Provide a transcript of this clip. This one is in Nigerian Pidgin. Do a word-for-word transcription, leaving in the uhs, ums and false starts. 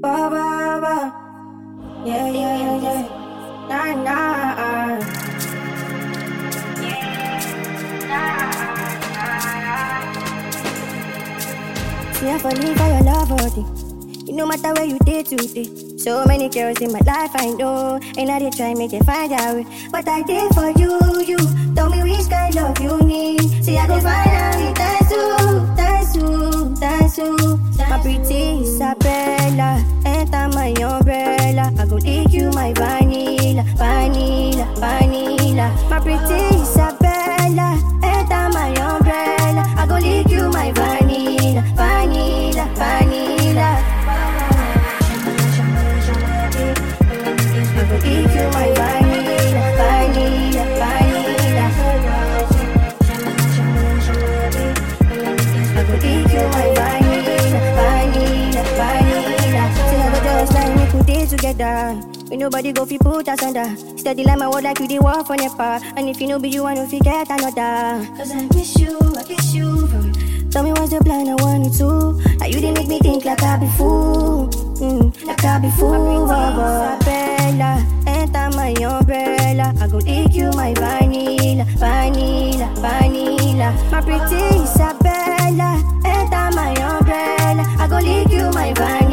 Ba ba ba. Yeah, yeah, yeah, yeah. Nah, nah. See, I fall in for your love, oh, thing. You no matter where you did today. So many girls in my life I know, and I did try make it find out. But I did for you, you tell me which kind of you need. See, I go find out it, that's you, that's you, that's you. My pretty Isabella, enter my umbrella. I go leak you my vanilla, vanilla, vanilla. My pretty Isabella, enter my umbrella. I go leak you my vanilla, vanilla, vanilla. I go leak you my vanilla, vanilla, vanilla. I go leak you my vanilla, vanilla, vanilla. Say I go just like me put it together. We nobody go fi put us under. Steady like my word like you the war for Nepal. And if you know be you, I don't forget another. Cause I miss you, I kiss you. Tell me what's the plan, I want it to. Like you didn't make me think like I be fool. Mm, like I be fool. Isabella, enter my umbrella. I go leak you my vanilla, vanilla, vanilla. My pretty Isabella, enter my umbrella. I go leak you my vanilla.